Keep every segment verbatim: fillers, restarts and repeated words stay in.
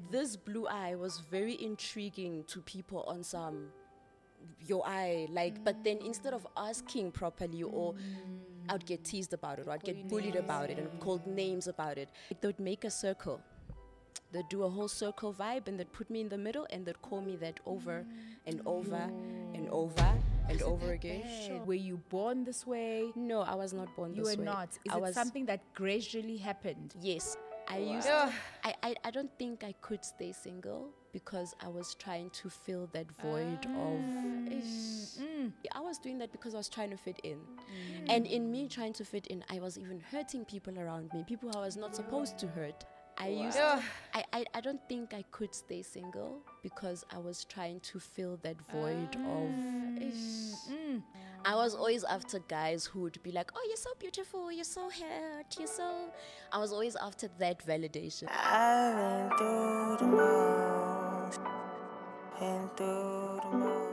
this blue eye was very intriguing to people on some your eye, like, mm. but then instead of asking properly, or mm. I'd get teased about it, or I'd get bullied about it and called names about it. Like, they would make a circle. They'd do a whole circle vibe and they'd put me in the middle and they'd call me that over and over oh. and over and over again. Sure. Were you born this way? No, I was not born you this way. You were not. Is I it was something that gradually happened? Yes. I wow. used to, I, I, I don't think I could stay single because I was trying to fill that void uh, of ish. Mm. I was doing that because I was trying to fit in. Mm. And in me trying to fit in, I was even hurting people around me, people I was not supposed to hurt. I wow. used to, I, I, I don't think I could stay single because I was trying to fill that void uh, of ish. Mm. I was always after guys who would be like, oh, you're so beautiful, you're so hurt, you're so... I was always after that validation. I've been through the most, been through the most.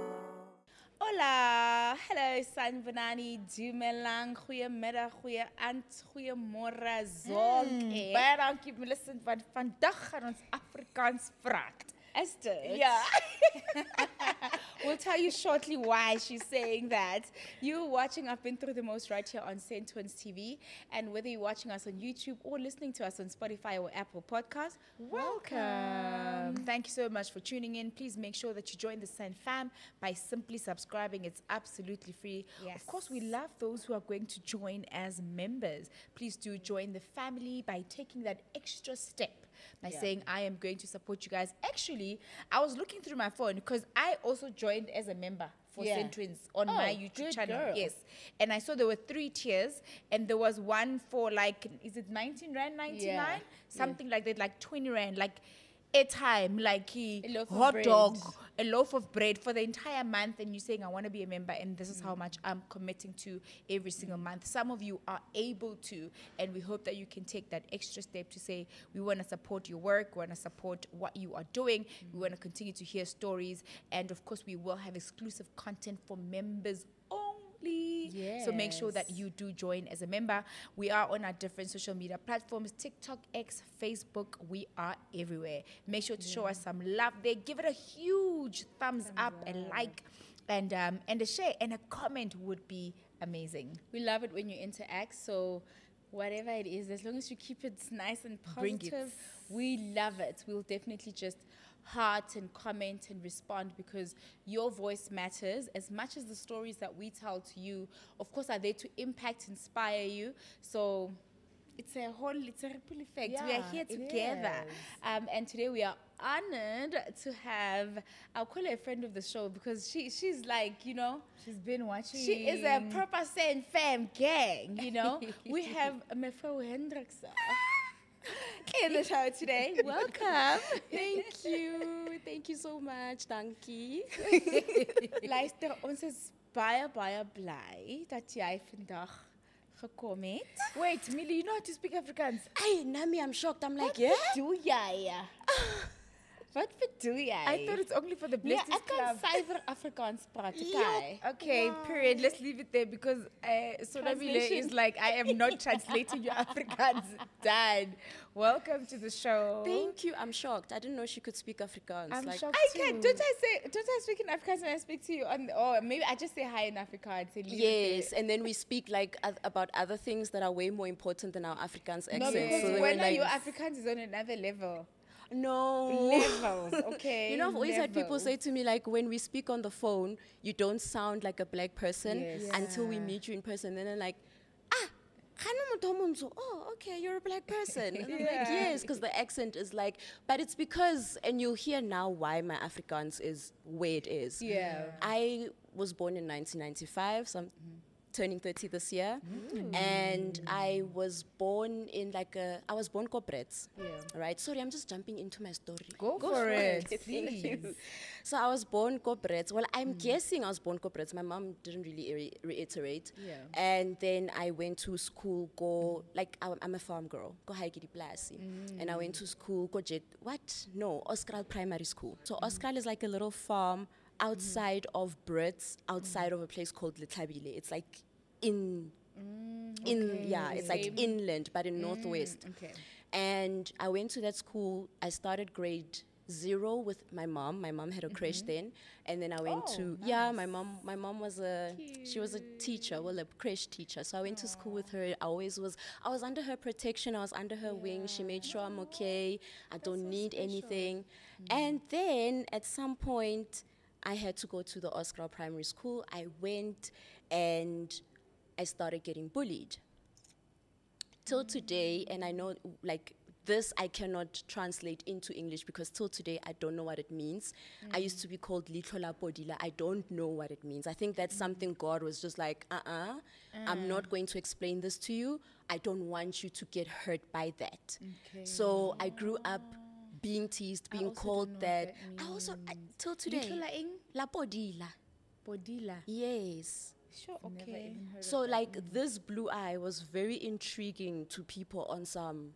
Hola, hello, Sanbonani, Dumelang, goeiemiddag, goeie aand, goeiemorgen, zonke. Baie dankie vir luister, want vandag gaan ons Afrikaans praat. Is dit? Yeah. We'll tell you shortly why she's saying that. You're watching I've Been Through the Most right here on Saint Twins T V. And whether you're watching us on YouTube or listening to us on Spotify or Apple Podcasts, welcome. welcome. Thank you so much for tuning in. Please make sure that you join the Saint Fam by simply subscribing. It's absolutely free. Yes. Of course, we love those who are going to join as members. Please do join the family by taking that extra step. By yeah. saying, I am going to support you guys. Actually, I was looking through my phone because I also joined as a member for yeah. Saint Twins on oh, my YouTube channel. Girl. Yes. And I saw there were three tiers. And there was one for like, is it nineteen rand ninety-nine? Yeah. Something yeah. like that, like twenty rand. Like airtime, like a hot dog, a loaf of bread for the entire month, and you're saying, I want to be a member, and this is mm. how much I'm committing to every single month. Some of you are able to, and we hope that you can take that extra step to say, we want to support your work, we want to support what you are doing, mm. we want to continue to hear stories, and of course, we will have exclusive content for members only. Yes. So make sure that you do join as a member. We are on our different social media platforms, TikTok, X, Facebook. We are everywhere. Make sure to yeah. show us some love there. Give it a huge thumbs, thumbs up, up, a like, and um, and a share, and a comment would be amazing. We love it when you interact. So whatever it is, as long as you keep it nice and positive, we love it. We'll definitely just heart and comment and respond because your voice matters as much as the stories that we tell to you, of course, are there to impact, inspire you. So it's a whole, it's a ripple effect. Yeah, we are here together. Um, and today we are honored to have, I'll call her a friend of the show because she she's like, you know, she's been watching. She is a proper Saint Fam gang, you know. We have Mefo Hendrikse in the show today. Welcome. Thank you. Thank you so much. Dankie. Luister, ons is baie baie bly dat jy vandag gekom het. Wait, Millie, you know how to speak Afrikaans? Hey, Nami, I'm shocked. I'm like, what yeah? What do jy? Wat bedoel jy? I thought it's only for the Blessed yeah, Club. Ja, ek kan suiwer Afrikaans praat, okay? Okay, wow. Period. Let's leave it there because uh, Sonabile is like, I am not translating your Afrikaans. Dad, welcome to the show. Thank you. I'm shocked. I didn't know she could speak Afrikaans. I'm like, shocked I too. can. Don't I say? Don't I speak in Afrikaans when I speak to you? On or maybe I just say hi in Afrikaans. And leave yes, and then we speak like uh, about other things that are way more important than our Afrikaans accent. No, because so when like, your Afrikaans is on another level. No. Levels, okay. You know, I've always Levels. had people say to me, like, when we speak on the phone, you don't sound like a black person yes. yeah. until we meet you in person. Then they're like, ah, oh, okay, you're a black person. And I'm yeah. like, yes, because the accent is like, but it's because, and you'll hear now why my Afrikaans is where it is. Yeah. I was born in nineteen ninety-five, so I'm mm. turning thirty this year. Mm. And I was born in like a, I was born Koprets. Yeah. Right? Sorry, I'm just jumping into my story. Go, Go for, for it, it. Please. So I was born Koprets. Well, I'm mm. guessing I was born Koprets. My mom didn't really re- reiterate. Yeah. And then I went to school, go, mm. like, I'm, I'm a farm girl. Go Haikidi Plasi. Mm. And I went to school, go Jet, what? No, Oskral Primary School. So mm. Oskral is like a little farm outside mm. of Brits, outside mm. of a place called Letabile. It's like in, mm, in okay. yeah, it's like inland, but in mm, northwest. Okay. And I went to that school. I started grade zero with my mom. My mom had a creche then, and then I went Oh, to yeah. My mom, my mom was a she was a teacher, well, a creche teacher. So I went to school with her. I always was. I was under her protection. I was under her wing. She made sure I'm okay. I don't need anything. And then at some point, I had to go to the Oskar Primary School. I went, and I started getting bullied. Till today, and I know, like, this I cannot translate into English because till today I don't know what it means. Mm. I used to be called Litlo la Podila. I don't know what it means. I think that's mm. something God was just like, uh-uh, mm. I'm not going to explain this to you. I don't want you to get hurt by that. Okay. So I grew up being teased, being called that. that I also, I, till today. Litlo la ing? La Podila. Podila? Yes. Sure, okay. So like mm. this blue eye was very intriguing to people on some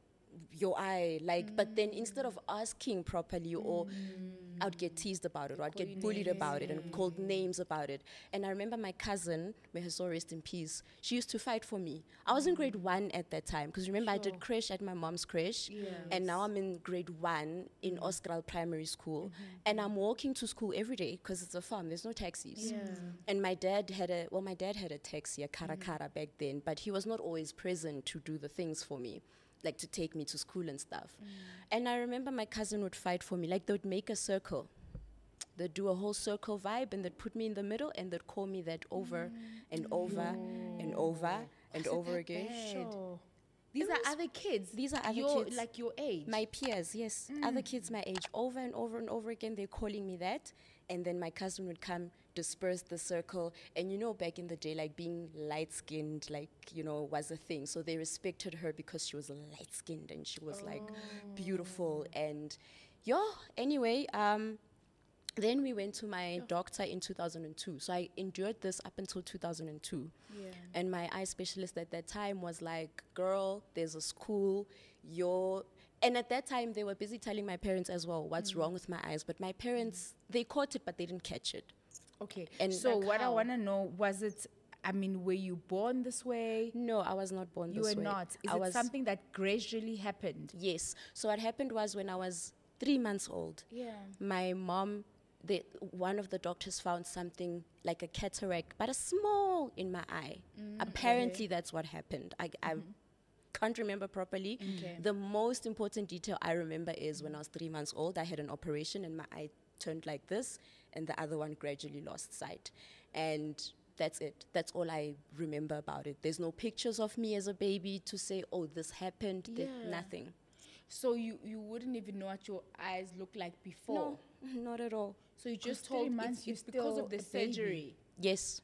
your eye, like, mm. but then instead of asking properly, mm. or I would get teased about it, or I'd get bullied about it and called names about it. And I remember my cousin, may her soul rest in peace, she used to fight for me. I was in grade one at that time, because remember sure. I did creche at my mom's creche, yes. and now I'm in grade one in mm. Oskar Primary School, mm-hmm. and I'm walking to school every day, because it's a farm, there's no taxis. Yeah. And my dad had a, well, my dad had a taxi, a Kara Kara mm. back then, but he was not always present to do the things for me, like to take me to school and stuff. Mm. And I remember my cousin would fight for me. Like, they would make a circle. They'd do a whole circle vibe, and they'd put me in the middle, and they'd call me that over mm. and over no. and over and over again. Sure. These it are other kids. These are other your, kids. Like your age. My peers, yes. Mm. Other kids my age. Over and over and over again, they're calling me that. And then my cousin would come, disperse the circle. And you know, back in the day, like being light-skinned, like, you know, was a thing. So they respected her because she was light-skinned and she was oh. like beautiful. And yeah, anyway, um, then we went to my oh. doctor in two thousand two. So I endured this up until two thousand two. Yeah. And my eye specialist at that time was like, girl, there's a school, you're... And at that time, they were busy telling my parents as well what's mm. wrong with my eyes. But my parents, mm. they caught it, but they didn't catch it. Okay. And so like what how? I want to know, was it, I mean, were you born this way? No, I was not born you this way. You were not. Is I it something that gradually happened? Yes. So what happened was when I was three months old, yeah. my mom, they, one of the doctors found something like a cataract, but a small in my eye. Mm, Apparently, okay. that's what happened. I, mm-hmm. I can't remember properly. Okay. The most important detail I remember is when I was three months old, I had an operation and my eye turned like this, and the other one gradually lost sight. And that's it. That's all I remember about it. There's no pictures of me as a baby to say, oh, this happened. Yeah. Nothing. So you, you wouldn't even know what your eyes looked like before? No, not at all. So you just told months it's, it's because of the surgery? Yes.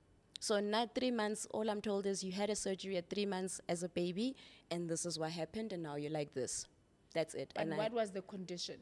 So not three months, all I'm told is you had a surgery at three months as a baby, and this is what happened, and now you're like this. That's it. And, and what I, was the condition?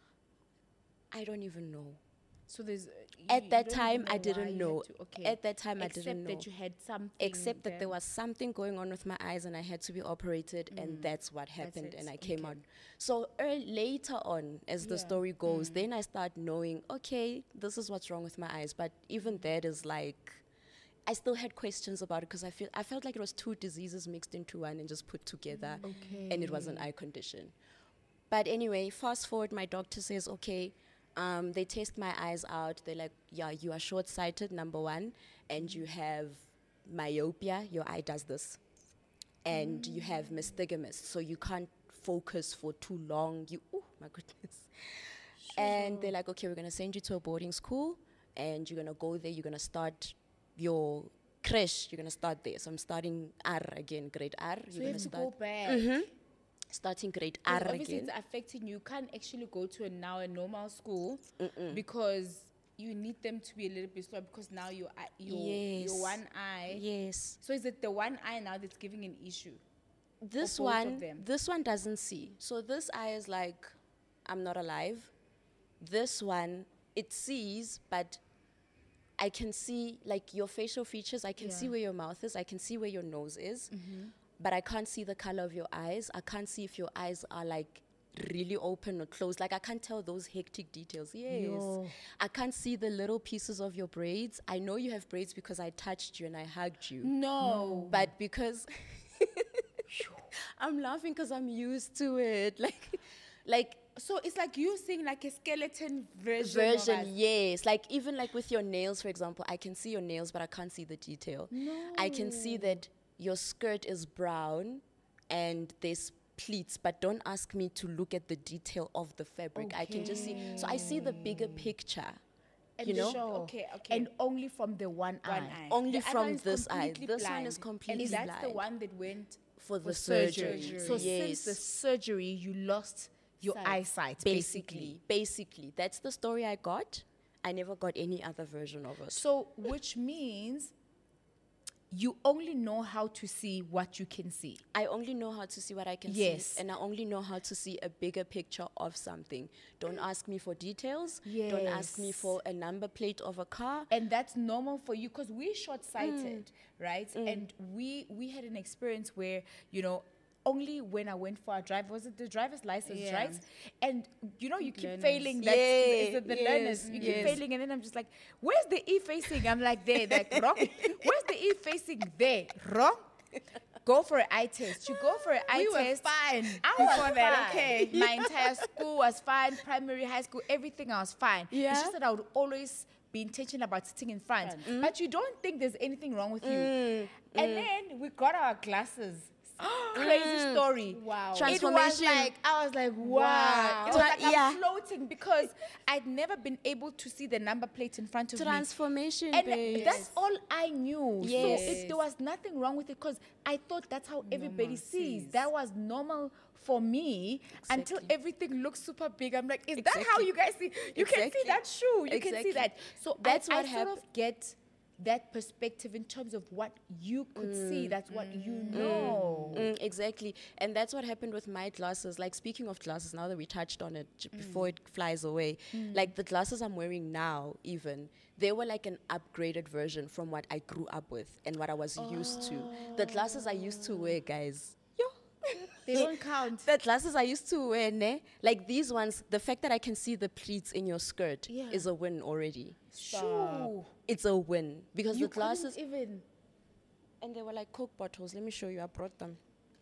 I don't even know. So there's... Uh, at that time, I didn't know. Okay. At that time, Except I didn't know. Except that you had something... Except that there was something going on with my eyes, and I had to be operated, mm. and that's what happened, that's and I came okay. on. So early, later on, as yeah. the story goes, mm. then I start knowing, okay, this is what's wrong with my eyes. But even that is like... I still had questions about it because I feel I felt like it was two diseases mixed into one and just put together, okay. and it was an eye condition. But anyway, fast forward, my doctor says, okay, um, they test my eyes out. They're like, yeah, you are short-sighted, number one, and you have myopia. Your eye does this, and mm. you have nystagmus, so you can't focus for too long. You, oh my goodness. Sure. And they're like, okay, we're gonna send you to a boarding school, and you're gonna go there. You're gonna start your creche, you're going to start there. So I'm starting R again, grade R. So you have to start go back. Mm-hmm. Starting grade R again. Obviously it's affecting you. You can't actually go to a now a normal school Mm-mm. because you need them to be a little bit slower because now your, your, yes. your one eye. Yes. So is it the one eye now that's giving an issue? This one, this one doesn't see. So this eye is like, I'm not alive. This one, it sees, but I can see, like, your facial features. I can yeah. see where your mouth is. I can see where your nose is. Mm-hmm. But I can't see the color of your eyes. I can't see if your eyes are, like, really open or closed. Like, I can't tell those hectic details. Yes. Yo. I can't see the little pieces of your braids. I know you have braids because I touched you and I hugged you. No. But because... I'm laughing because I'm used to it. Like, like So it's like you seeing like a skeleton version. version, of us. yes. Like even like with your nails, for example, I can see your nails, but I can't see the detail. No. I can see that your skirt is brown and there's pleats, but don't ask me to look at the detail of the fabric. I can just see. So I see the bigger picture. And You know? sure. Okay, okay. And only from the one, One eye. eye. Only The other from one is this eye. completely This one blind. is completely And that's the blind. one that went For the for surgery. surgery. So Yes. since the surgery, you lost your Sight. eyesight, basically, basically, that's the story I got. I never got any other version of it. So, which means you only know how to see what you can see. I only know how to see what I can Yes. see, and I only know how to see a bigger picture of something. Don't ask me for details. Don't ask me Yes. for a number plate of a car. And that's normal for you because we're short-sighted, Mm. right? And we we had an experience where, you know, only when I went for a drive, was it the driver's license, Yeah. right? And you know, you keep Learners. failing. That's Yeah, is it the yes, learners. You keep yes. failing, and then I'm just like, "Where's the E facing?" I'm like, "There, like wrong. Where's the E facing? There, wrong." Go for an eye test. You go for an eye We were test. fine I before was that, fine. okay. My entire school was fine. Primary, high school, everything I was fine. Yeah. It's just that I would always be intentional about sitting in front. But you don't think there's anything wrong with you. And then we got our glasses. Crazy story. Wow. It was Transformation. like, I was like, wow. Wow. It was Tra- like I'm yeah. floating because I'd never been able to see the number plate in front of me. Transformation, And babe. that's all I knew. Yes. So it, there was nothing wrong with it because I thought that's how everybody sees. sees. That was normal for me until Exactly. everything looks super big. I'm like, is that how Exactly. you guys see? You can see Exactly. that shoe. You can see Exactly. that. So That's I, what I sort hap- of get that perspective in terms of what you could see. That's what you know. Mm, exactly. And that's what happened with my glasses. Like, speaking of glasses, now that we touched on it j- before it flies away, like the glasses I'm wearing now, even, they were like an upgraded version from what I grew up with and what I was used to. The glasses I used to wear, guys, yo. They don't count. The glasses I used to wear, ne? Like these ones, the fact that I can see the pleats in your skirt Yeah. is a win already. Shoo. It's a win because You the glasses, couldn't even. and they were like Coke bottles. Let me show you. I brought them.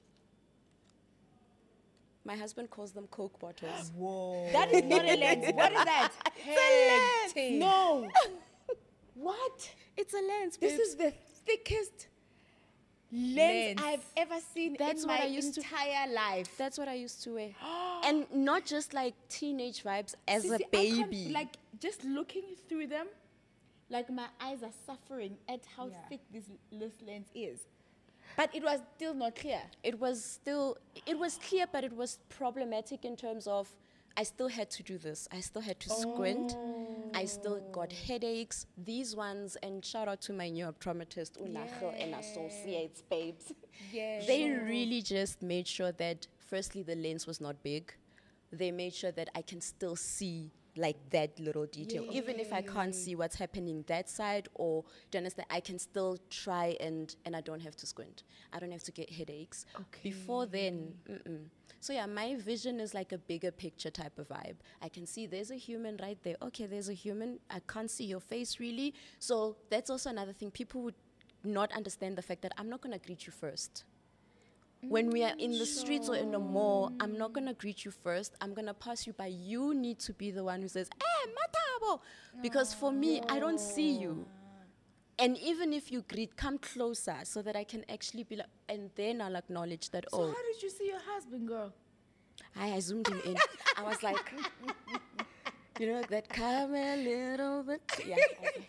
My husband calls them Coke bottles. Whoa. That is not a lens. What is that? Hectic. No. What? It's a lens. This babes. is the thickest lens, Lens. I've ever seen That's in what my I used to- entire life. That's what I used to wear, and not just like teenage vibes as See, a see, I can't- baby. like just looking through them, like my eyes are suffering at how Yeah. thick this, this lens is. But it was still not clear. It was still, it was clear, but it was problematic in terms of I still had to do this. I still had to squint. I still got headaches. These ones, and shout out to my new optometrist, Unachel and Associates, babes. Yeah. They really just made sure that, firstly, the lens was not big. They made sure that I can still see like that little detail. Even if I can't see what's happening that side, or do you understand, I can still try and, and I don't have to squint. I don't have to get headaches. Before then, mm-mm. So yeah, my vision is like a bigger picture type of vibe. I can see there's a human right there. Okay, there's a human. I can't see your face really. So that's also another thing. People would not understand the fact that I'm not going to greet you first. When we are in the streets or in the mall, I'm not going to greet you first. I'm going to pass you by. You need to be the one who says, "Eh, matabo." Because for me, I don't see you. And even if you greet, come closer so that I can actually be like, and then I'll acknowledge that, So oh, how did you see your husband, girl? I, I zoomed him in. I was like, you know, that come a little bit. Yeah. Okay.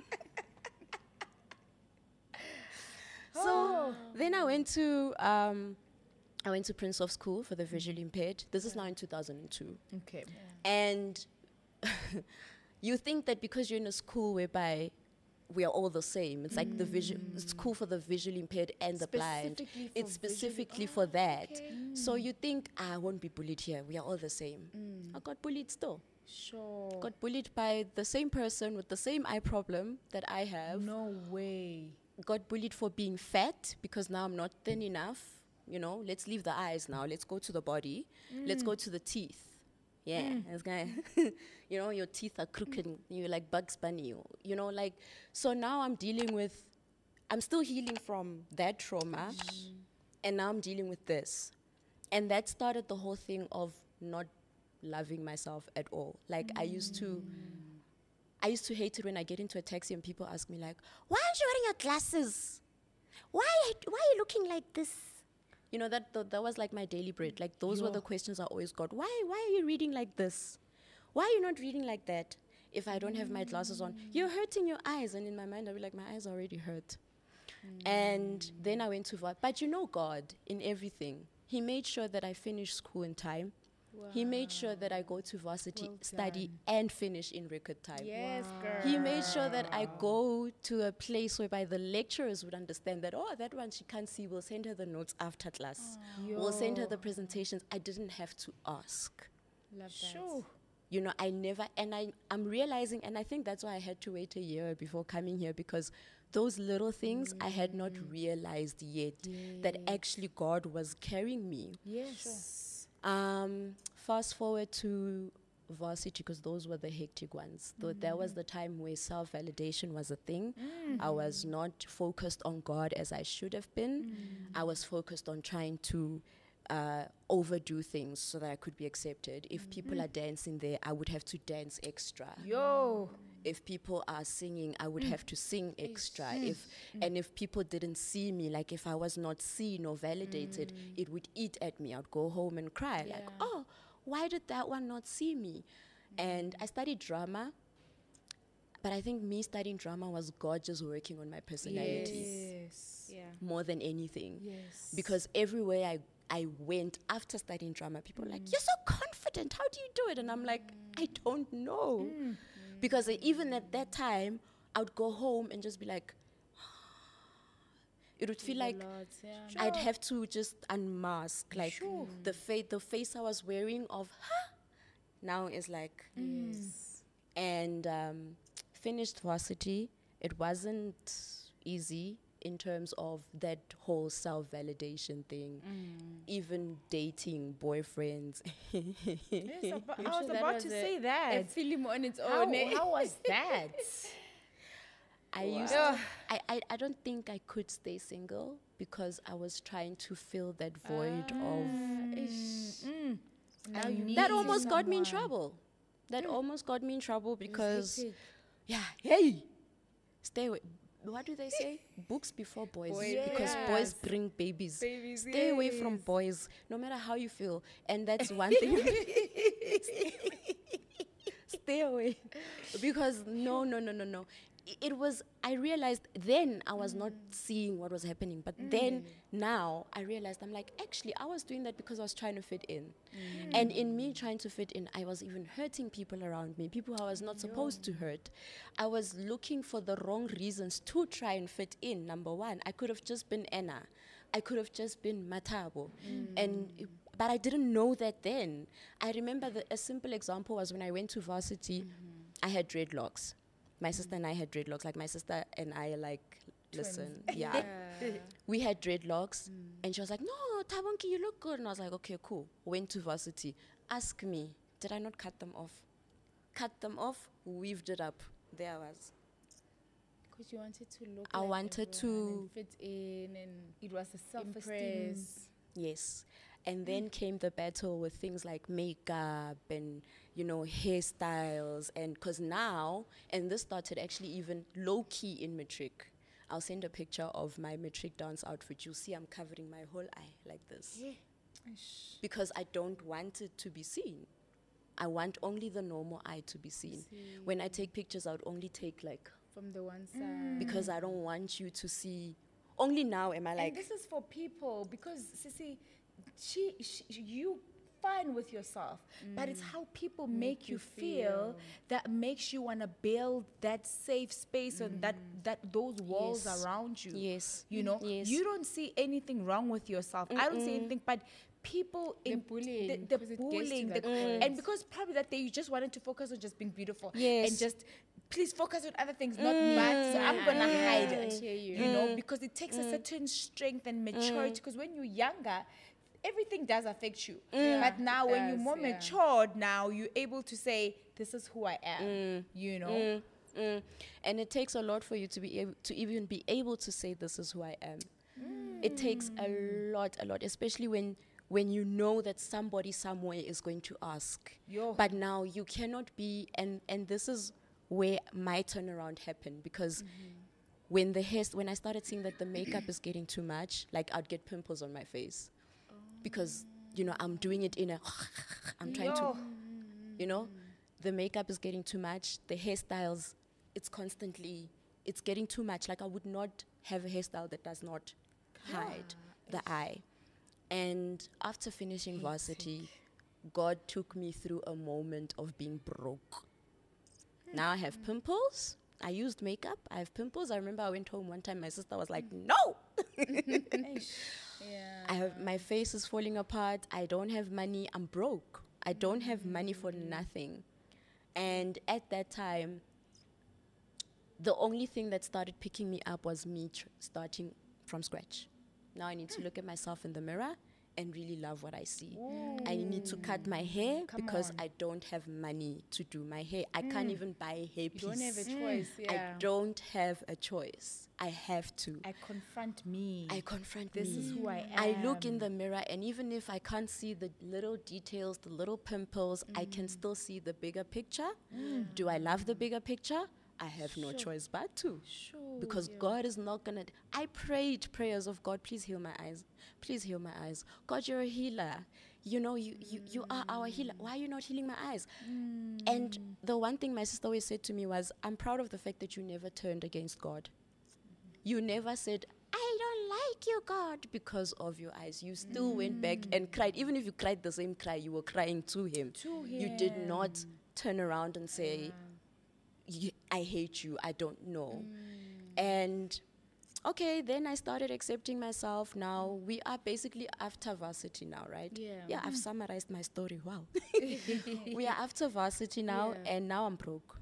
So then I went to um, I went to Prince of School for the visually impaired. This is now in two thousand two. Okay. And you think that because you're in a school whereby we are all the same, it's like the visual, it's cool for the visually impaired and the blind. Specifically for It's visually- specifically for that. okay. So you think, ah, I won't be bullied here. We are all the same. I got bullied still. Sure. Got bullied by the same person with the same eye problem that I have. No way. Got bullied for being fat because now I'm not thin enough. You know, let's leave the eyes now. Let's go to the body. Let's go to the teeth. Yeah, it's gonna, you know, your teeth are crooked. You're like Bugs Bunny. You, you know, like, so now I'm dealing with, I'm still healing from that trauma. And now I'm dealing with this. And that started the whole thing of not loving myself at all. Like mm. I used to, I used to hate it when I get into a taxi and people ask me like, why aren't you wearing your glasses? Why, why are you looking like this? You know, that th- that was like my daily bread. Like those Yo. were the questions I always got. Why, why are you reading like this? Why are you not reading like that? If I don't have my glasses on, you're hurting your eyes. And in my mind, I'll be like, my eyes already hurt. Mm. And then I went to Va- But you know God in everything. He made sure that I finished school in time. Wow. He made sure that I go to varsity, well study, and finish in record time. Yes, wow. girl. He made sure that I go to a place whereby the lecturers would understand that, oh, that one she can't see. We'll send her the notes after class. Oh. We'll send her the presentations. I didn't have to ask. Love that. Sure. You know, I never, and I, I'm realizing, and I think that's why I had to wait a year before coming here, because those little things mm. I had not realized yet, yes. that actually God was carrying me. Yes. Sure. Um, fast forward to varsity, because those were the hectic ones. Mm. Though that was the time where self-validation was a thing. Mm. I was not focused on God as I should have been. Mm. I was focused on trying to Uh, overdo things so that I could be accepted. If mm-hmm. people are dancing there, I would have to dance extra. Yo. If people are singing, I would mm. have to sing extra. Mm. If mm. And if people didn't see me, like if I was not seen or validated, mm. it would eat at me. I'd go home and cry, yeah. like, oh, why did that one not see me? Mm. And I studied drama, but I think me studying drama was God just working on my personality. Yes. Yeah. More than anything. Yes. Because everywhere I I went after studying drama, people mm. were like, you're so confident, how do you do it? And I'm like, I don't know. Mm. Because uh, even at that time, I would go home and just be like, it would feel like lot, yeah. sure. I'd have to just unmask, like sure. the, fa- the face I was wearing of, huh? Now is like, mm. yes. And um, finished varsity. It wasn't easy in terms of that whole self-validation thing, mm. even dating boyfriends. Yes, ab- I was about to say that. A film on its how, own. How was that? I wow. used to, I, I, I don't think I could stay single because I was trying to fill that void uh, of... Mm. Mm. Now you that almost someone. got me in trouble. That mm. almost got me in trouble because... Yeah, hey! Stay away. What do they say? Books before boys. boys. Yes. Because boys bring babies. babies Stay yes. away from boys, no matter how you feel. And that's one thing. Stay away. Because no, no, no, no, no. It was, I realized then I was mm. not seeing what was happening. But mm. then, now, I realized, I'm like, actually, I was doing that because I was trying to fit in. Mm. And in me trying to fit in, I was even hurting people around me, people I was not supposed Yo. to hurt. I was looking for the wrong reasons to try and fit in, number one. I could have just been Anna. I could have just been Matabo. Mm. And it, but I didn't know that then. I remember that a simple example was when I went to varsity, mm-hmm. I had dreadlocks. My mm. sister and I had dreadlocks. Like, my sister and I, like, Twins. listen, yeah. yeah. We had dreadlocks. Mm. And she was like, no, Tabonki, you look good. And I was like, okay, cool. Went to varsity. Ask me, did I not cut them off? Cut them off, weaved it up. There I was. Because you wanted to look I like wanted to and fit in, and it was a self-esteem. Yes. And then mm. came the battle with things like makeup and, you know, hairstyles. And because now, and this started actually even low-key in matric. I'll send a picture of my matric dance outfit. You'll see I'm covering my whole eye like this. Yeah. Because I don't want it to be seen. I want only the normal eye to be seen. See. When I take pictures, I would only take like... From the one side. Mm. Because I don't want you to see... Only now am I like... And this is for people because, Sissy... She, she, you fine with yourself, mm. but it's how people make, make you feel, feel that makes you want to build that safe space mm. and that, that those walls yes. around you. Yes, you know, yes. you don't see anything wrong with yourself. Mm-mm. I don't see anything, but people the in bullying, the, the bullying, the, mm. and because probably that day you just wanted to focus on just being beautiful, yes. and just. Please focus on other things, not mm. bad. So I'm gonna yeah. hide it. I hear you. You mm. know, because it takes mm. a certain strength and maturity. Because mm. when you're younger, everything does affect you. Mm. But now, it when does, you're more yeah. matured, now you're able to say, "This is who I am." Mm. You know, mm. Mm. And it takes a lot for you to be able to even be able to say, "This is who I am." It takes a lot, a lot, especially when when you know that somebody somewhere is going to ask. Yo. But now you cannot be, and and this is where my turnaround happened, because when the hair, when I started seeing that the makeup is getting too much, like I'd get pimples on my face, because you know I'm doing it in a, I'm trying to, Yo. you know, the makeup is getting too much, the hairstyles, it's constantly, it's getting too much. Like I would not have a hairstyle that does not hide the eye. And after finishing varsity, God took me through a moment of being broke. Now I have pimples. I used makeup. I have pimples. I remember I went home one time. My sister was like, "No." Yeah. I have, my face is falling apart. I don't have money. I'm broke. I don't have money for nothing. And at that time, the only thing that started picking me up was me tr- starting from scratch. Now I need to look at myself in the mirror and really love what I see. I need to cut my hair Come because on. I don't have money to do my hair. I can't even buy a hair You piece. don't have a choice. Yeah. I don't have a choice. I have to. I confront me. I confront This me. is who I I look in am. the mirror, and even if I can't see the little details, the little pimples, I can still see the bigger picture. Do I love the bigger picture? I have no choice but to. Sure. Because God is not gonna. I prayed prayers of God, please heal my eyes. Please heal my eyes. God, you're a healer. You know, you, you, you are our healer. Why are you not healing my eyes? And the one thing my sister always said to me was, I'm proud of the fact that you never turned against God. You never said, I don't like you, God, because of your eyes. You still went back and cried. Even if you cried the same cry, you were crying to him. To You did him. not turn around and say, "Y- I hate you, I don't know. And okay, then I started accepting myself. Now we are basically after varsity now, right? Yeah. Yeah, I've summarized my story. Wow. We are after varsity now, Yeah. and now I'm broke.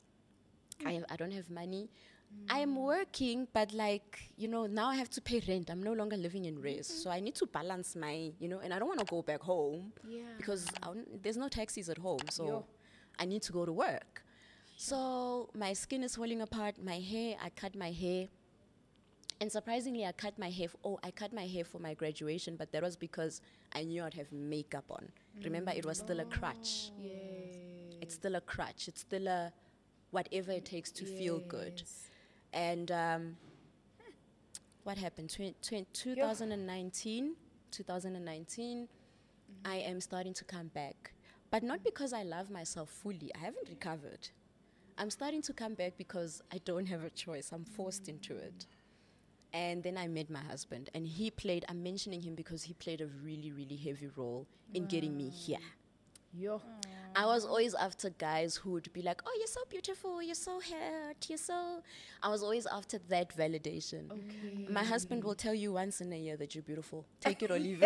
I, I don't have money. I'm working, but like, you know, now I have to pay rent. I'm no longer living in Res. So I need to balance my, you know, and I don't want to go back home Yeah. because I don't- there's no taxis at home. So Yo. I need to go to work. So my skin is falling apart. My hair, I cut my hair. And surprisingly, I cut my hair. F- oh, I cut my hair for my graduation, but that was because I knew I'd have makeup on. Remember, it was still a crutch. It's still a crutch. It's still a whatever it takes to feel good. And um, what happened? Tw- tw- twenty nineteen, twenty nineteen, I am starting to come back. But not because I love myself fully. I haven't recovered. I'm starting to come back because I don't have a choice. I'm forced into it. And then I met my husband, and he played, I'm mentioning him because he played a really, really heavy role in getting me here. Yo. I was always after guys who would be like, oh, you're so beautiful, you're so hot, you're so... I was always after that validation. Okay. My husband will tell you once in a year that you're beautiful. Take it or leave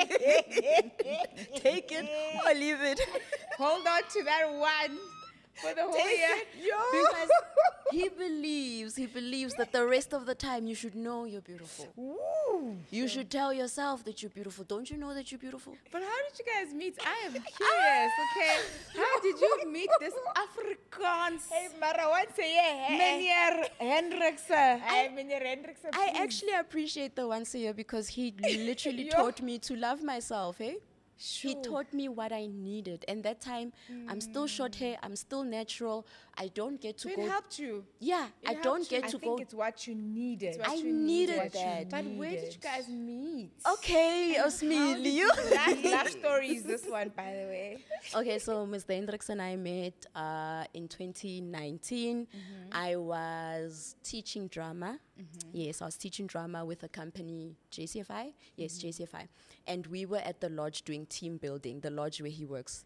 it. Take it or leave it. Hold on to that one for the whole year. Because he believes, he believes that the rest of the time you should know you're beautiful. Woo. You should tell yourself that you're beautiful. Don't you know that you're beautiful? But how did you guys meet? I am curious, okay? How did you meet this Afrikaans? Hey, Mara, once a year. Meneer Hendrikse. Hey, Meneer Hendrikse, I please. actually appreciate the once a year because he literally Yo. taught me to love myself, eh? He taught me what I needed. And that time, I'm still short hair, I'm still natural. I don't get to So it go... helped you. Yeah, It I helped don't you. get I to think go... it's what you needed. what I you needed What you that. But where did you needed. guys meet? Okay, Osmi, you. Last love story is this one, by the way. Okay, so Mister Hendricks and I met uh, in twenty nineteen. I was teaching drama. Yes, I was teaching drama with a company, J C F I. Yes, J C F I. And we were at the lodge doing team building, the lodge where he works.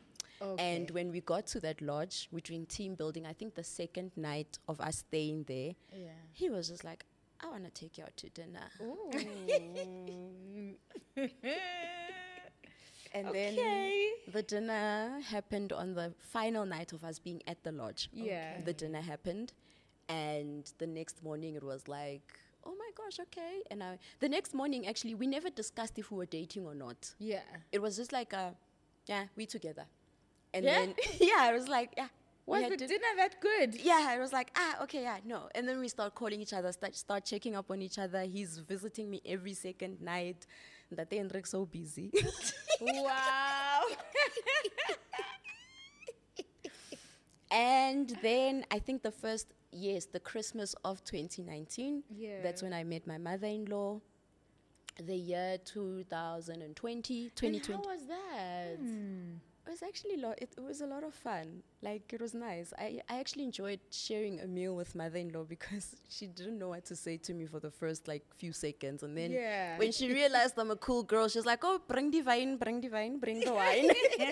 And when we got to that lodge, we're doing team building. I think the second night of us staying there, Yeah. he was just like, I want to take you out to dinner. And then the dinner happened on the final night of us being at the lodge. Yeah. The dinner happened. And the next morning it was like, oh my gosh, okay. And I, the next morning, actually, we never discussed if we were dating or not. Yeah. It was just like, uh, yeah, we together. And Yeah? then, yeah, I was like, yeah, Was had the to- dinner that good? Yeah, it was like, ah, okay, yeah, no. And then we start calling each other, start, start checking up on each other. He's visiting me every second night. That day, Hendrik's so busy. Wow. And then I think the first, yes, the Christmas of twenty nineteen, Yeah. that's when I met my mother-in-law. The year two thousand twenty, And twenty how twenty. was that? It was actually lo- it, it was a lot of fun. Like it was nice. I, I actually enjoyed sharing a meal with mother-in-law because she didn't know what to say to me for the first like few seconds, and then Yeah. when she realized I'm a cool girl, she's like, "Oh, bring the wine, bring the wine, bring the wine."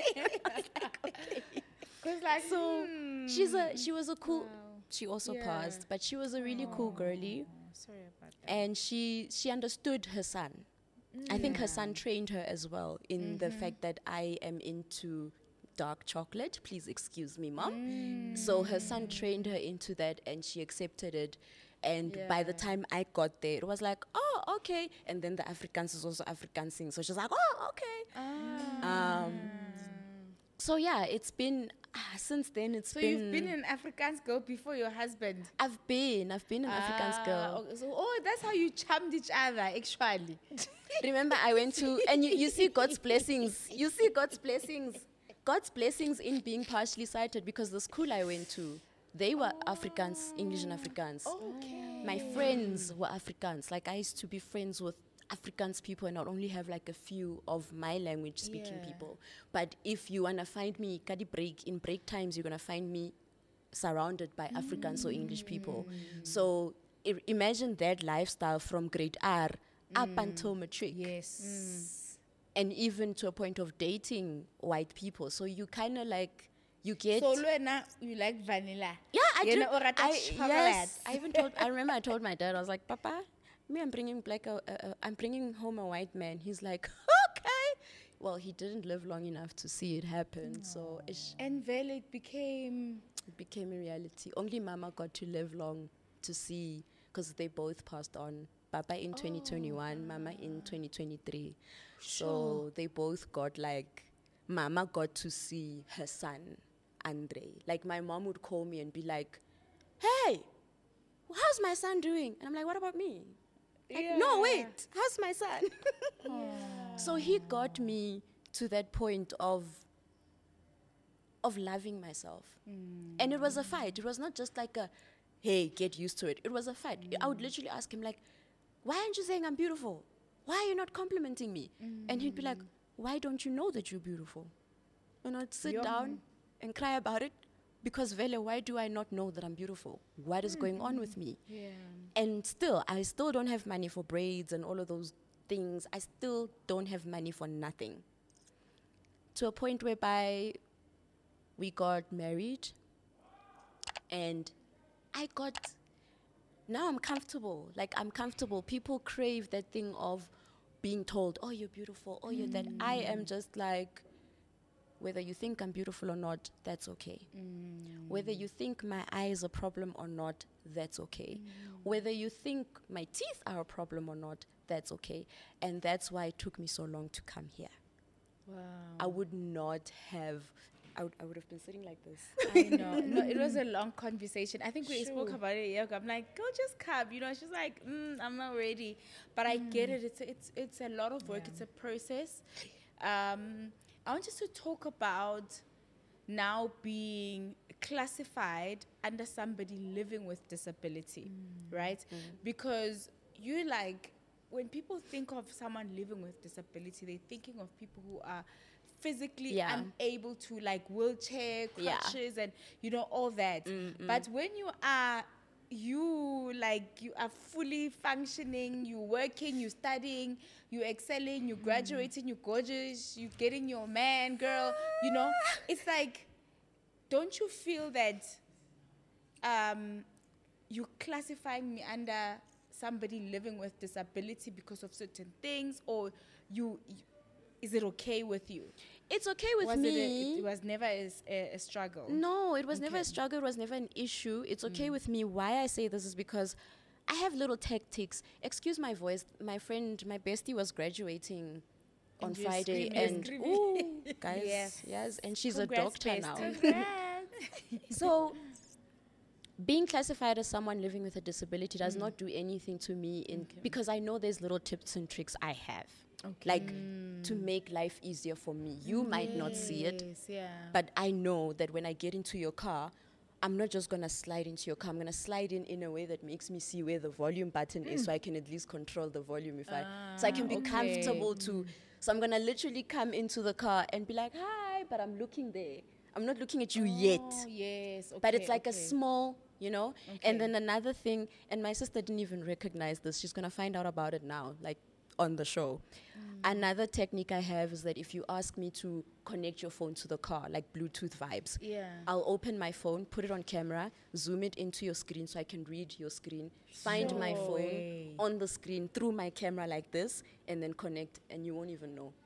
Cause like So hmm. she's a she was a cool. Wow. She also Yeah. passed, but she was a really cool girly, Oh, sorry about that. and she she understood her son. I think her son trained her as well in the fact that I am into dark chocolate. Please excuse me, mom. So her son trained her into that, and she accepted it. And by the Yeah. time I got there, it was like, oh, okay. And then the Afrikaans is also Afrikaans, so she's like, oh, okay. Um, so yeah, it's been ah, since then. It's So been. you've been an Afrikaans girl before your husband. I've been. I've been an Afrikaans Ah, girl. okay. So oh, that's how you charmed each other, actually. Remember, I went to, and you, you see God's blessings. You see God's blessings. God's blessings in being partially sighted because the school I went to, they were Afrikaans, English and Afrikaans. Okay. My friends were Afrikaans. Like, I used to be friends with Afrikaans people and not only have like a few of my language speaking Yeah. people. But if you want to find me, kadi break, in break times, you're going to find me surrounded by Afrikaans or English people. So I- imagine that lifestyle from grade R up until matric. Yes. And even to a point of dating white people. So you kind of like, you get... So Luena, you like vanilla? yeah, I You do. know, or rata I, chocolate. yes, I even told, I remember I told my dad, I was like, Papa, me, I'm bringing black, a, a, a, I'm bringing home a white man. He's like, okay. Well, he didn't live long enough to see it happen. So ish, And Vele, it became. it became a reality. Only Mama got to live long to see, because they both passed on. Papa in twenty twenty-one, Mama in twenty twenty-three. So they both got like, Mama got to see her son, Andre. Like my mom would call me and be like, hey, how's my son doing? And I'm like, what about me? Like, no, wait, how's my son? So he got me to that point of of loving myself. And it was a fight. It was not just like a, hey, get used to it. It was a fight. I would literally ask him like, why aren't you saying I'm beautiful? Why are you not complimenting me? And he'd be like, why don't you know that you're beautiful? And I'd sit Yum. down and cry about it because, Vele, why do I not know that I'm beautiful? What is going on with me? Yeah. And still, I still don't have money for braids and all of those things. I still don't have money for nothing. To a point whereby we got married and I got, now I'm comfortable. Like, I'm comfortable. People crave that thing of being told, oh, you're beautiful, oh, you're that. I am just like, whether you think I'm beautiful or not, that's okay. Whether you think my eye is a problem or not, that's okay. Whether you think my teeth are a problem or not, that's okay. And that's why it took me so long to come here. Wow. I would not have, I would, I would have been sitting like this. I know. No, it was a long conversation. I think we spoke Sure. about it a year ago. I'm like, go just come. You know, she's like, mm, I'm not ready. But I get it. It's a, it's it's a lot of work. It's a process. Um, I want us to talk about now being classified under somebody living with disability, right? Because you like, when people think of someone living with disability, they're thinking of people who are physically Yeah. unable to, like wheelchair, Yeah. crutches, and you know all that. But when you are, you like you are fully functioning, you working, you studying, you excelling, you graduating, you gorgeous, you getting your man, girl. You know, it's like, don't you feel that um, you classifying me under somebody living with disability because of certain things, or you, you is it okay with you? It's okay with was me. It, a, it was never a, s- a- a struggle. No, it was never a Okay. struggle. It was never an issue. It's okay with me. Why I say this is because I have little tactics. Excuse my voice. My friend, my bestie was graduating on And you're Friday. screaming, And, screaming. ooh, guys, Yes. yes. And she's Congrats, a doctor now. bestie. So being classified as someone living with a disability does not do anything to me in because I know there's little tips and tricks I have. Like to make life easier for me. You might not see it, Yes, yeah. but I know that when I get into your car, I'm not just gonna slide into your car. I'm gonna slide in in a way that makes me see where the volume button is, so I can at least control the volume if I, so I can be okay. comfortable to. So I'm gonna literally come into the car and be like, "Hi," but I'm looking there. I'm not looking at you yet. Oh, yes. Okay, But it's like okay. a small, you know. Okay. And then another thing, and my sister didn't even recognize this. She's gonna find out about it now, like on the show. Another technique I have is that if you ask me to connect your phone to the car, like Bluetooth vibes, Yeah. I'll open my phone, put it on camera, zoom it into your screen so I can read your screen, find my phone way. on the screen through my camera like this, and then connect, and you won't even know.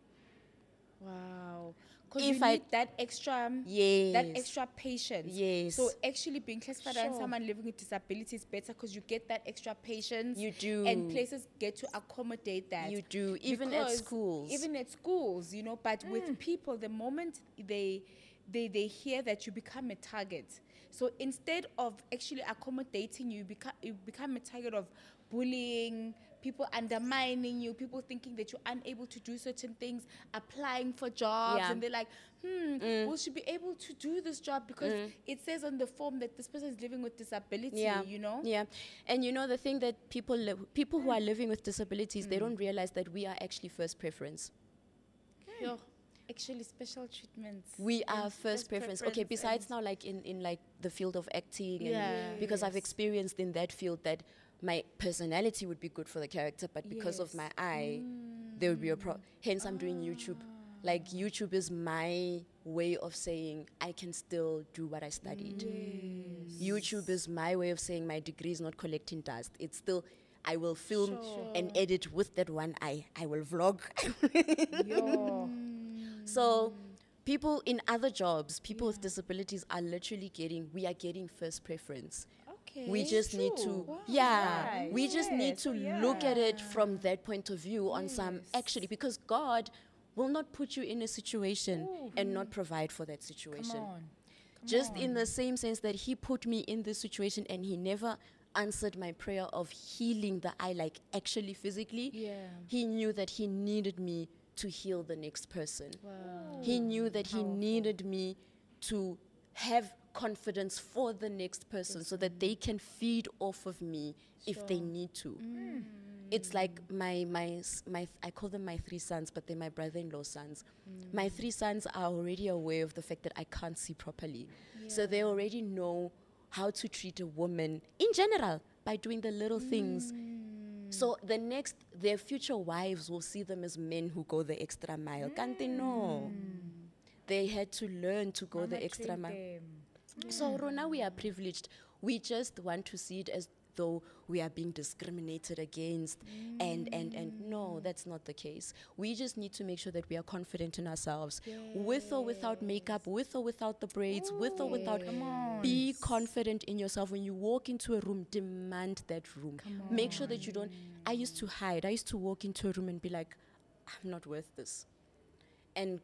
Wow. Because If you I- need that extra, that Yes. extra patience. Yes. So actually being classified as Sure. someone living with disability is better because you get that extra patience. You do. And places get to accommodate that. You do, even at Because schools. Even at schools, you know, but with people, the moment they, they, they hear that you become a target. So instead of actually accommodating you, become, you become a target of bullying, people undermining you, people thinking that you're unable to do certain things, applying for jobs, Yeah. and they're like, hmm, will she be able to do this job? Because it says on the form that this person is living with disability, Yeah, you know? Yeah, and you know the thing that people li- people who are living with disabilities, they don't realize that we are actually first preference. Yo, actually, special treatments. We are and first preference. Okay, besides and- now, like in, in like the field of acting, and Yeah. because I've Yes. experienced in that field that my personality would be good for the character, but because of Yes. my eye, there would be a pro. Hence, I'm doing YouTube. Like YouTube is my way of saying I can still do what I studied. YouTube is my way of saying my degree is not collecting dust. It's still. I will film and edit with that one eye. I will vlog. Yo. So people in other jobs, people with disabilities are literally getting, we are getting first preference. Okay. We just need to, Wow. yeah, Right. we just need Yes, to look at it from that point of view on some, actually, because God will not put you in a situation and not provide for that situation. Come on. Just in the same sense that he put me in this situation and he never answered my prayer of healing the eye, like actually physically. Yeah. He knew that he needed me to heal the next person. He knew that he needed me to have confidence for the next person so that they can feed off of me if they need to. It's like my, my, s- my, I call them my three sons, but they're my brother-in-law sons. My three sons are already aware of the fact that I can't see properly. So they already know how to treat a woman in general by doing the little things. So the next, their future wives will see them as men who go the extra mile. Can't they know? They had to learn to go the extra mile. So Rona, we are privileged. We just want to see it as though we are being discriminated against, and and and no, that's not the case. We just need to make sure that we are confident in ourselves, with or without makeup, with or without the braids, with or without. Be confident in yourself. When you walk into a room, demand that room. Make sure that you don't. I used to hide. I used to walk into a room and be like, I'm not worth this, and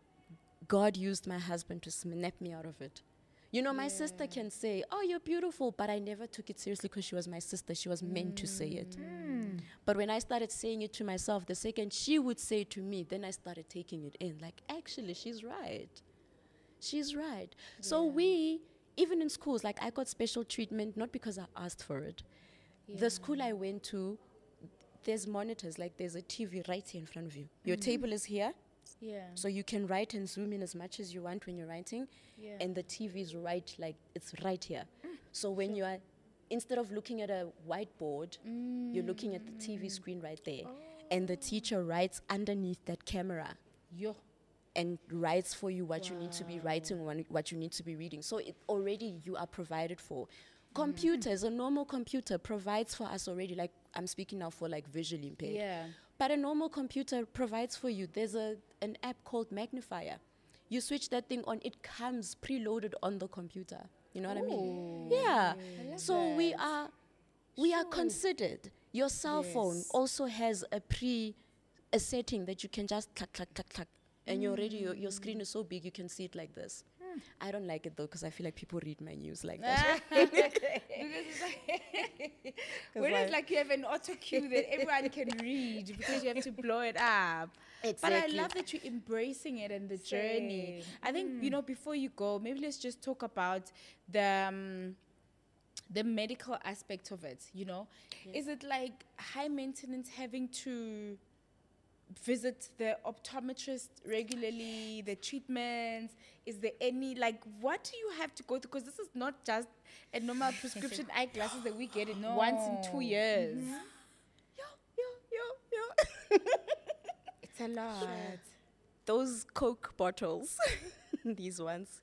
God used my husband to snap me out of it. You know, my sister can say, oh, you're beautiful, but I never took it seriously because she was my sister. She was meant to say it. But when I started saying it to myself, the second she would say it to me, then I started taking it in. Like, actually, she's right. She's right. So we, even in schools, like I got special treatment, not because I asked for it. The school I went to, there's monitors, like there's a T V right here in front of you. Your table is here. Yeah. So you can write and zoom in as much as you want when you're writing, Yeah. and the T V is right, like it's right here. So when you are, instead of looking at a whiteboard, you're looking at the T V screen right there, and the teacher writes underneath that camera Yo. and writes for you what you need to be writing, one- what you need to be reading. So it already you are provided for. Computers, a normal computer provides for us already. Like I'm speaking now for like visually impaired. Yeah. But a normal computer provides for you. There's a an app called Magnifier. You switch that thing on, it comes preloaded on the computer. You know what I mean? Yeah. So we are we are considered. Your cell phone Yes. also has a pre a setting that you can just clack clack clack clack, and you're already your, your screen is so big you can see it like this. I don't like it though because I feel like people read my news like that. Because it's like, when it's like you have an auto cue that everyone can read because you have to blow it up. But I Exactly. love that you're embracing it and the journey. Same. I think, you know, before you go, maybe let's just talk about the um, the medical aspect of it, you know. Is it like high maintenance having to visit the optometrist regularly, the treatments? Is there any, like, what do you have to go through? Because this is not just a normal prescription eyeglasses that we get it once in two No. years. Yo, yo, yo, yo. It's a lot. Those Coke bottles, these ones.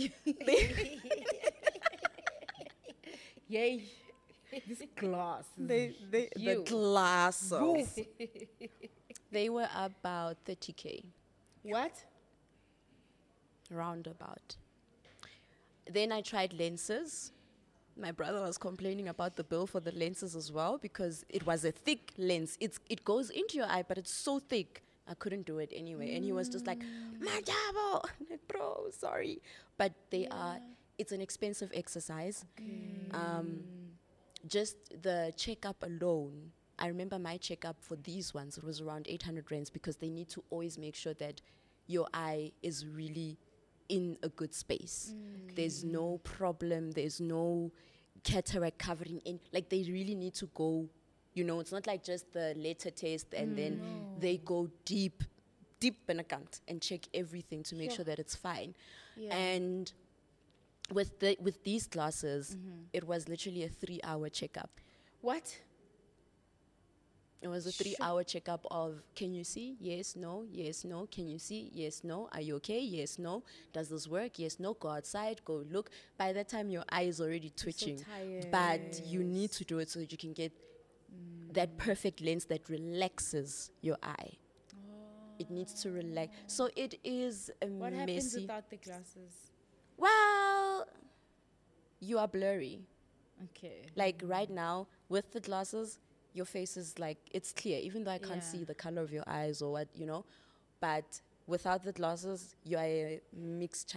Yay. This glass. They, they, the You. glasses. They were about thirty K, What? roundabout. Then I tried lenses. My brother was complaining about the bill for the lenses as well because it was a thick lens. It's it goes into your eye, but it's so thick. I couldn't do it anyway. And he was just like, Madabo! I'm like, bro, sorry. But they are, it's an expensive exercise. Um, just the checkup alone, I remember my checkup for these ones, it was around eight hundred rands because they need to always make sure that your eye is really in a good space. There's no problem, there's no cataract covering in. Like, they really need to go, you know, it's not like just the letter test and then they go deep, deep in a count and check everything to make sure that it's fine. And with the with these glasses, it was literally a three-hour checkup. What? It was a three-hour checkup of, can you see? Yes, no, yes, no. Can you see? Yes, no. Are you okay? Yes, no. Does this work? Yes, no. Go outside, go look. By that time, your eye is already twitching. But you need to do it so that you can get that perfect lens that relaxes your eye. It needs to relax. So it is a What happens messy. without the glasses? Well, you are blurry. Okay. Like right now, with the glasses, your face is like, it's clear, even though I can't Yeah. see the color of your eyes or what, you know. But without the glasses, you are a mixture.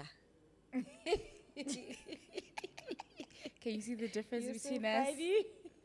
Can you see the difference You're so between us? funny.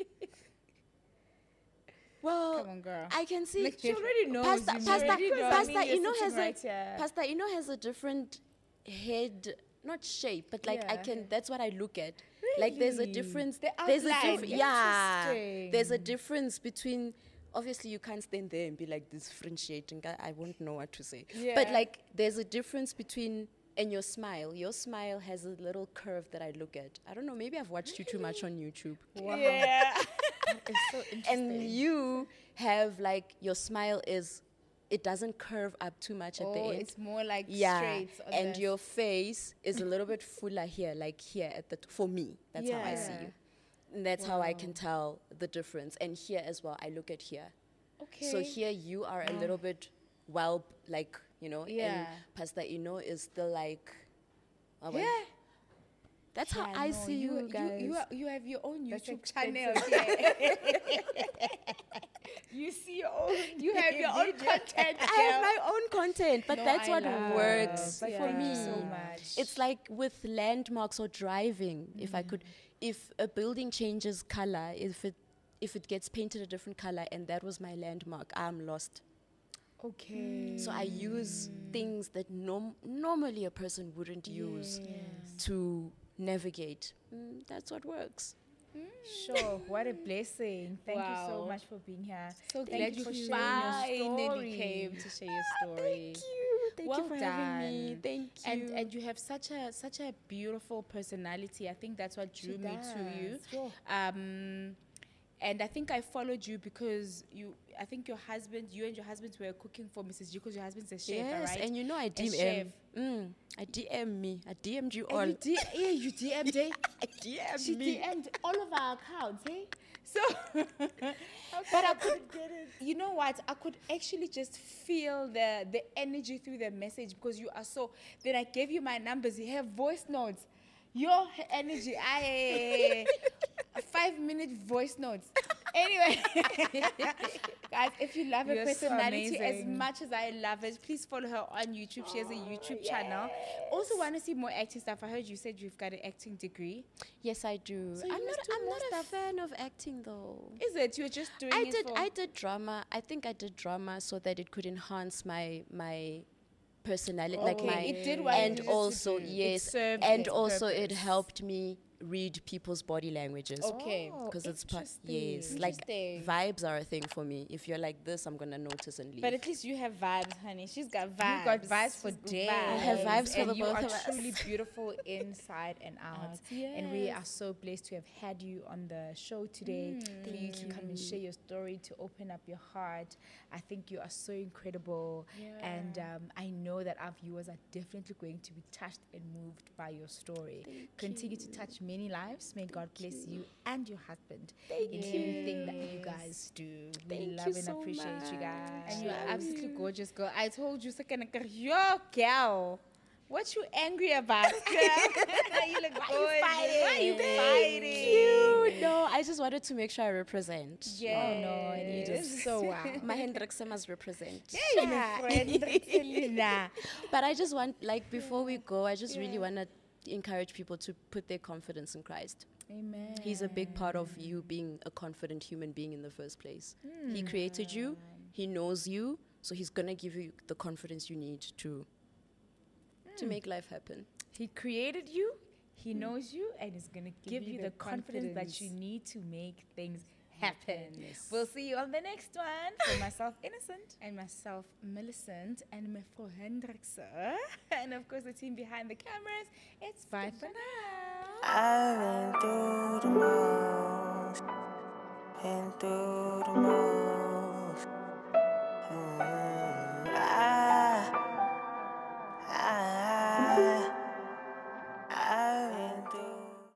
Well, Come on, girl. I can see. She already knows. Pasta, you pasta, know. already knows. pasta. You're Ino sitting has right a here. pasta. Ino has a different head, not shape, but like I Yeah. can. That's what I look at. Like there's a Really? difference. The There's a outline, difference. Yeah. interesting. There's a difference between. Obviously, you can't stand there and be like differentiating. I, I won't know what to say. But Yeah. like, there's a difference between. And your smile, your smile has a little curve that I look at. I don't know. Maybe I've watched you too much on YouTube. Yeah. It's so interesting. And you have like your smile is, it doesn't curve up too much at the Oh, end. it's more like Yeah, straight. on and the- your face is a little bit fuller here, like here at the t- for me. That's how I see Yeah. you. And that's how I can tell the difference. And here as well, I look at here. Okay. So here you are a little bit well, like you know, Yeah. and Pastor Ino is still like. uh, well, Yeah. That's how Yeah, I no, see you, guys. You, you, are, you have your own That's YouTube expensive. channel. You see your own. You have your own content. I have my own content, but No, that's I what love. works But for thank me. you so much. It's like with landmarks or driving. If I could, if a building changes color, if it if it gets painted a different color, and that was my landmark, I'm lost. Okay. So I use things that norm- normally a person wouldn't use to navigate. Mm, that's what works. Sure. What a blessing. Thank you so Wow. much for being here. So Thank glad you you for sharing your finally story. came to share your story. Thank you. Thank Well you for having me. done. Thank you. And and you have such a such a beautiful personality. I think that's what drew me to you. Sure. Um, and I think I followed you because you. I think your husband, you and your husband were cooking for Missus G because your husband's a chef, yes, right? and you know I D chef. M. Mm, I D M me. I D M'd you And all. you D- yeah, you D M'd, eh? I D M'd She me. D M'd all of our accounts, eh? So, but I could, you know what? I could actually just feel the the energy through the message because you are so. Then I gave you my numbers. You have voice notes. Your h- energy, I five minute voice notes. Anyway, guys, if you love her You're so personality as amazing. much as I love it, please follow her on YouTube. She has a YouTube channel. Also, want to see more acting stuff. I heard you said you've got an acting degree. Yes, I do. So you I'm must not. do I'm more not a stuff. fan of acting though. Is it? You're just doing I it did. for... I did drama. I think I did drama so that it could enhance my my personality, like Okay, my it did what it and needed to also do. It yes, served and its also it purpose. helped me read people's body languages. Okay. Because it's part, interesting. yes, like Interesting. vibes are a thing for me. If you're like this, I'm gonna notice and leave. But at least you have vibes, honey. She's got vibes. You got vibes for She's got days. I have vibes for and the you both are of us. truly beautiful inside and out. Out, And we are yes. so blessed to have had you on the show today. For you to come and share your story, to open up your heart. I think you are so incredible. And um, I know that our viewers are definitely going to be touched and moved by your story. Continue to touch many lives. May God bless you and your husband in everything that you guys do. We Thank love you and so appreciate you guys. much. And you're absolutely gorgeous, girl. I told you, second, yo, girl. What you angry about, girl? You look gorgeous. Why you fighting? Cute. No, I just wanted to make sure I represent. Yeah. Oh, no, it is so wow. My Hendrikse must represent. Hey, my friend, Selena. But I just want, like, before we go, I just really want to encourage people to put their confidence in Christ. Amen. He's a big part of you being a confident human being in the first place. He created you, He knows you, so He's going to give you the confidence you need to to make life happen. He created you, He knows you, and is going to give, you the confidence, that you need to make things happen. We'll see you on the next one. For myself, Innocent, and myself, Millicent, and my friend Hendrikse, and of course the team behind the cameras. It's bye for now. I've been through the most, been through the most. Mm.